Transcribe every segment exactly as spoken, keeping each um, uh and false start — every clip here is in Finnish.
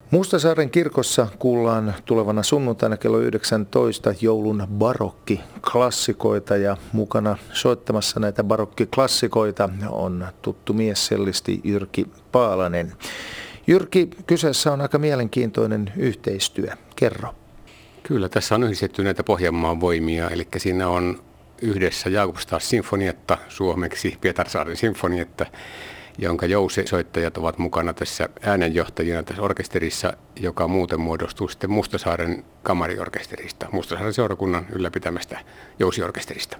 Mustasaaren kirkossa kuullaan tulevana sunnuntaina kello yhdeksäntoista joulun barokkiklassikoita ja mukana soittamassa näitä barokkiklassikoita on tuttu miessellisti Jyrki Paalanen. Jyrki, kyseessä on aika mielenkiintoinen yhteistyö. Kerro. Kyllä, tässä on yhdistetty näitä Pohjanmaan voimia, eli siinä on yhdessä Jakobstad-sinfonietta suomeksi, Pietarsaaren sinfonietta, jonka jousisoittajat ovat mukana tässä äänenjohtajina tässä orkesterissa, joka muuten muodostuu sitten Mustasaaren kamariorkesterista, Mustasaaren seurakunnan ylläpitämästä jousiorkesterista.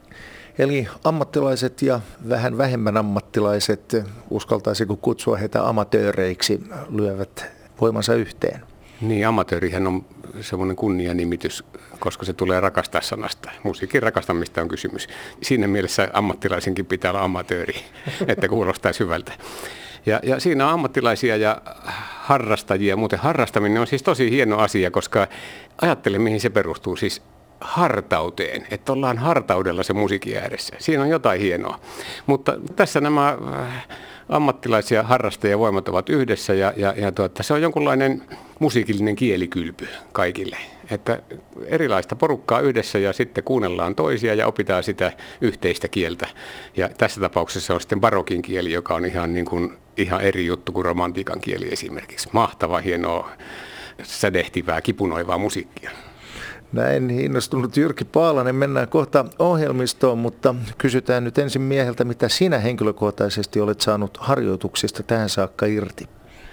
Eli ammattilaiset ja vähän vähemmän ammattilaiset, uskaltaisiko kutsua heitä amatööreiksi, lyövät voimansa yhteen? Niin, amatöörihän on semmoinen kunnianimitys, koska se tulee rakastaa sanasta. Musiikin rakastamista on kysymys. Siinä mielessä ammattilaisenkin pitää olla amatööri, että kuulostaisi hyvältä. Ja, ja siinä on ammattilaisia ja harrastajia. Muuten harrastaminen on siis tosi hieno asia, koska ajattele mihin se perustuu. Siis hartauteen, että ollaan hartaudella se musiikin ääressä. Siinä on jotain hienoa. Mutta tässä nämä ammattilaisia harrastajia voimat ovat yhdessä ja, ja, ja tuota, se on jonkunlainen musiikillinen kielikylpy kaikille. Että erilaista porukkaa yhdessä ja sitten kuunnellaan toisia ja opitaan sitä yhteistä kieltä. Ja tässä tapauksessa on sitten barokin kieli, joka on ihan, niin kuin, ihan eri juttu kuin romantiikan kieli esimerkiksi. Mahtava, hienoa, sädehtivää, kipunoivaa musiikkia. Näin innostunut Jyrki Paalanen. Mennään kohta ohjelmistoon, mutta kysytään nyt ensin mieheltä, mitä sinä henkilökohtaisesti olet saanut harjoituksista tähän saakka irti?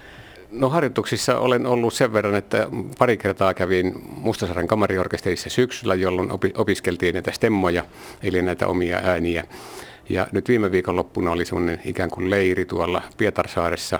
No harjoituksissa olen ollut sen verran, että pari kertaa kävin Mustasaaren kamariorkesterissa syksyllä, jolloin opiskeltiin näitä stemmoja, eli näitä omia ääniä. Ja nyt viime viikonloppuna oli semmoinen ikään kuin leiri tuolla Pietarsaaressa.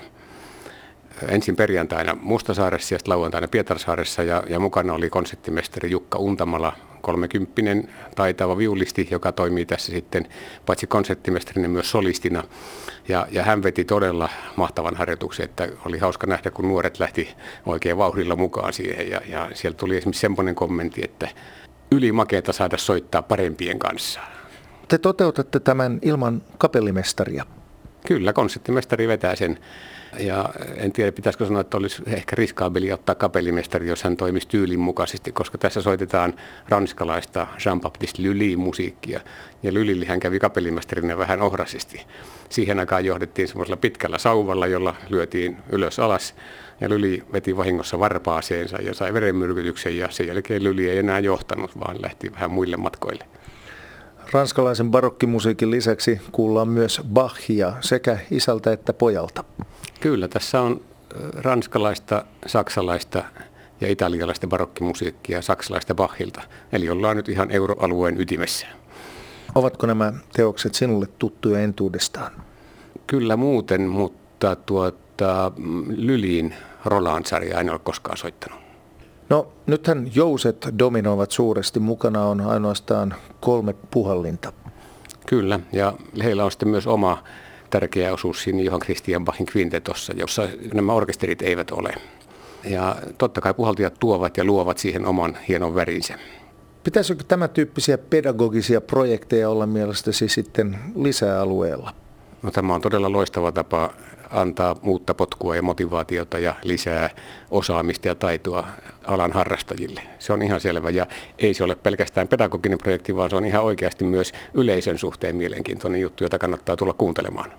Ensin perjantaina Mustasaaressa ja sitten lauantaina Pietarsaaressa ja, ja mukana oli konserttimestari Jukka Untamala, kolmekymppinen taitava viulisti, joka toimii tässä sitten paitsi konserttimestarina myös solistina. Ja, ja hän veti todella mahtavan harjoituksen, että oli hauska nähdä, kun nuoret lähti oikein vauhdilla mukaan siihen. Ja, ja sieltä tuli esimerkiksi semmoinen kommentti, että ylimakeeta saada soittaa parempien kanssa. Te toteutatte tämän ilman kapellimestaria. Kyllä, konserttimestari vetää sen. Ja en tiedä, pitäisikö sanoa, että olisi ehkä riskaabeli ottaa kapellimestari, jos hän toimisi tyylin mukaisesti, koska tässä soitetaan ranskalaista Jean-Baptiste Lully musiikkia. Ja Lully hän kävi kapellimestarina vähän ohrasesti. Siihen aikaan johdettiin semmoisella pitkällä sauvalla, jolla lyötiin ylös alas. Ja Lully veti vahingossa varpaaseensa ja sai verenmyrkytyksen ja sen jälkeen Lully ei enää johtanut, vaan lähti vähän muille matkoille. Ranskalaisen barokkimusiikin lisäksi kuullaan myös Bachia sekä isältä että pojalta. Kyllä, tässä on ranskalaista, saksalaista ja italialaista barokkimusiikkia saksalaista Bachilta. Eli ollaan nyt ihan euroalueen ytimessä. Ovatko nämä teokset sinulle tuttuja entuudestaan? Kyllä muuten, mutta tuota, Lulin Roland-sarjaa en ole koskaan soittanut. No nythän jouset dominoivat suuresti. Mukana on ainoastaan kolme puhallinta. Kyllä, ja heillä on sitten myös oma tärkeä osuus siinä Johann Christian Bachin kvintetossa, jossa nämä orkesterit eivät ole. Ja totta kai puhaltajat tuovat ja luovat siihen oman hienon värinsä. Pitäisikö tämän tyyppisiä pedagogisia projekteja olla mielestäsi sitten lisäalueella? No, tämä on todella loistava tapa antaa uutta potkua ja motivaatiota ja lisää osaamista ja taitoa alan harrastajille. Se on ihan selvä ja ei se ole pelkästään pedagoginen projekti, vaan se on ihan oikeasti myös yleisön suhteen mielenkiintoinen juttu, jota kannattaa tulla kuuntelemaan.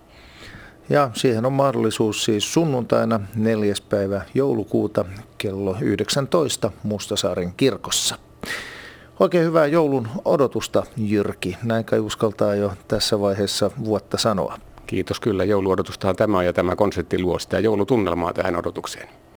Ja siihen on mahdollisuus siis sunnuntaina neljäs päivä joulukuuta kello yhdeksäntoista Mustasaaren kirkossa. Oikein hyvää joulun odotusta, Jyrki. Näin kai uskaltaa jo tässä vaiheessa vuotta sanoa. Kiitos, kyllä. Jouluodotustahan tämä ja tämä konsertti luo sitä joulutunnelmaa tähän odotukseen.